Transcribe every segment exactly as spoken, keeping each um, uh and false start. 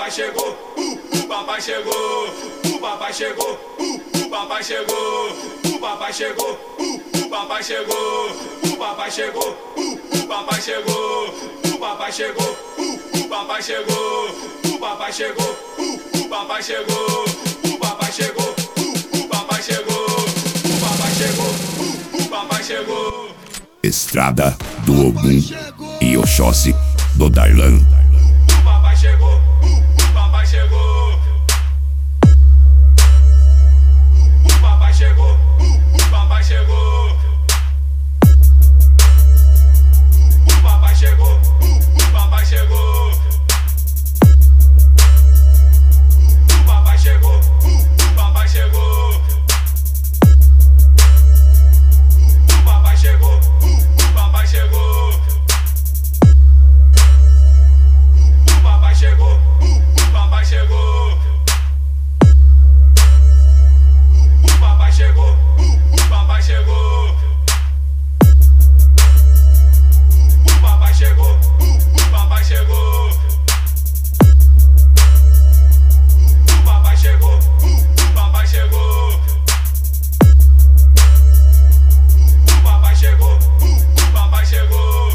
papai chegou, uh, o papai chegou, o papai chegou, uh, o papai chegou, o papai chegou, uh, o papai chegou, o papai chegou, uh, o papai chegou, o papai chegou, uh, o papai chegou, o papai chegou, uh, o papai chegou, o papai chegou, uh, o papai chegou, o papai chegou, uh, o papai chegou. Estrada do Ogum e Oxóssi do Darlan. O papai chegou, o papai chegou. O papai chegou, o papai chegou. O papai chegou, o papai chegou. O papai chegou, o papai chegou. O papai chegou, o papai chegou. O papai chegou, o papai chegou. O papai chegou, o papai chegou. O papai chegou, o papai chegou. O papai chegou, o papai chegou. O papai chegou, o papai chegou.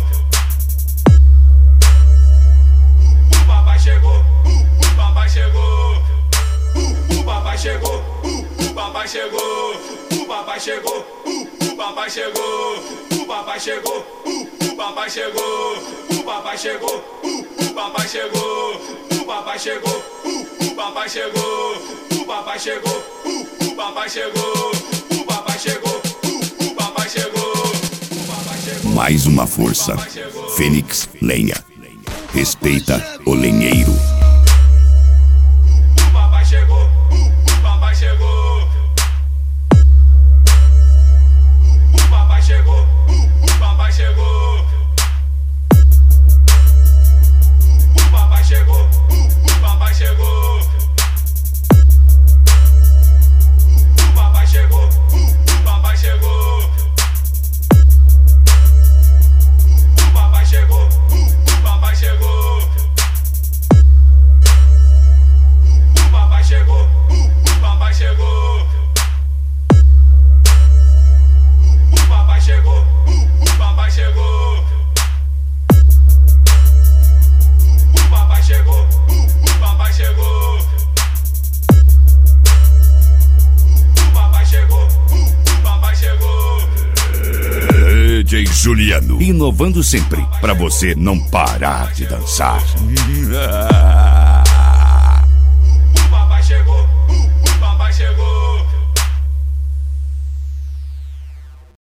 O papai chegou, o papai chegou. O papai chegou, o papai chegou. O papai chegou, o papai chegou. O papai chegou, o papai chegou. O papai chegou, o papai chegou. O papai chegou, o papai chegou. O papai chegou, o papai chegou. O papai chegou, o papai chegou. O papai chegou. Mais uma força. Fênix Lenha. Respeita o lenheiro. O papai chegou, o papai chegou. O papai chegou, o papai chegou. O papai chegou, o papai chegou. O papai chegou, o papai chegou. O papai chegou, o papai chegou. O papai chegou, o papai chegou. O papai chegou, o papai chegou. O papai chegou, o papai chegou. O papai chegou, o papai chegou. D J Juliano. Inovando sempre, pra você não parar de dançar.